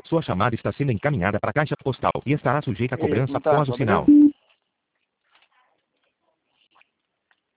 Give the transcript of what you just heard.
Sua chamada está sendo encaminhada para a caixa postal e estará sujeita a E aí, cobrança como tá? após o Tá beleza? sinal.